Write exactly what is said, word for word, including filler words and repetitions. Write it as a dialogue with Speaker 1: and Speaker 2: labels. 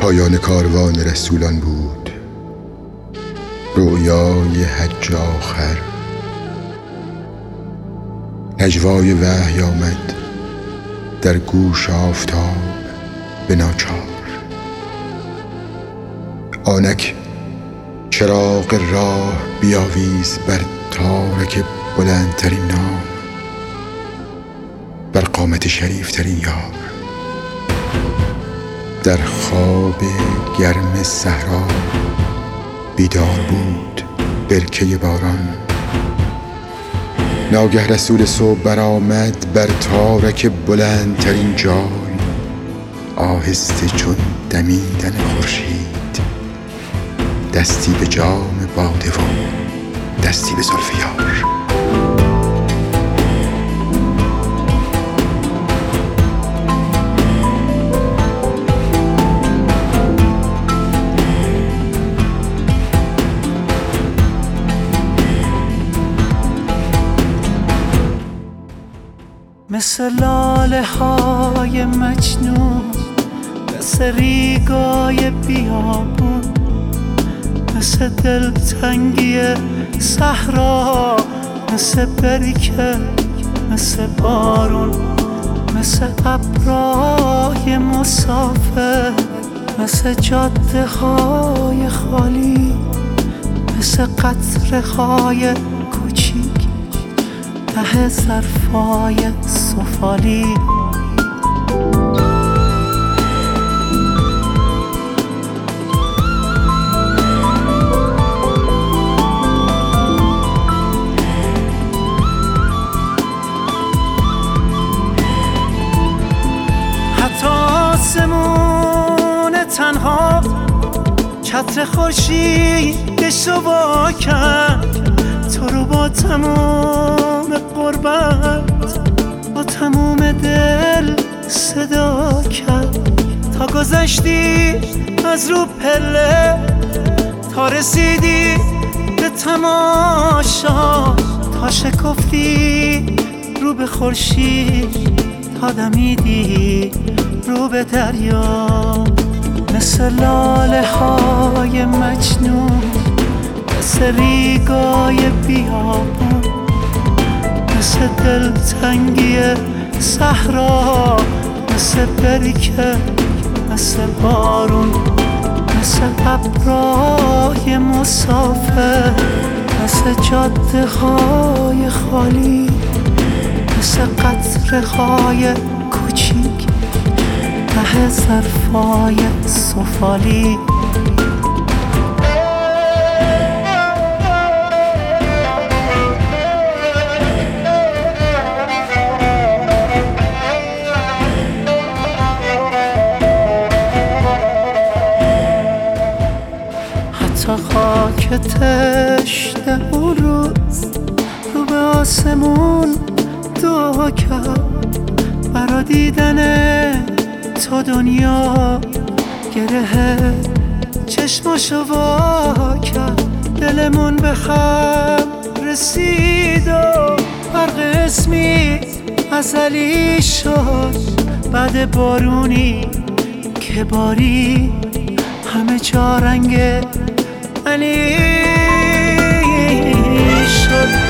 Speaker 1: پایان کاروان رسولان بود، رویای حج آخر. نجوای وحی آمد در گوش آفتاب به ناچار. آنک چراغ راه بیاویز بر تارک بلندترین نام، بر قامت شریفترین یار. در خواب گرم صحرا بیدار بود برکه باران. ناگه رسول صبح برآمد بر تارک بلندترین جای. آهسته چون دمیدن خورشید، دستی به جام باده و دستی به زلف یار.
Speaker 2: مثل لاله های مجنون، مثل ریگای بیابون، مثل دلتنگی صحرا، مثل برکه، مثل بارون، مثل ابرای مسافر، مثل جاده های خالی، مثل قطره های کوچیک ته ظرفای سفالی. حتی آسمون تنها چتر خورشیدش رو وا کرد، تو رو با تمام قربت، با تمام دل صدا کرد. تا گذشتی از رو پله، تا رسیدی به تماشا، تا شکفتی رو به خورشید، تا دمیدی رو به دریا. مثل لاله های مجنون، مثل ریگای بیابون، مثل دلتنگی صحرا، مثل برکه، مثل بارون، مثل ابرای مسافر، مثل جاده های خالی، مثل قطره های کوچیک ته ظرفای سفالی. تا خاک تشنه اون روز رو به آسمون دعا کرد، برا دیدن تو دنیا گره چشماشو وا کرد. دلمون به خم رسید و برق اسمی ازلی شد، بعد بارونی که باری همه جا رنگ علی شد.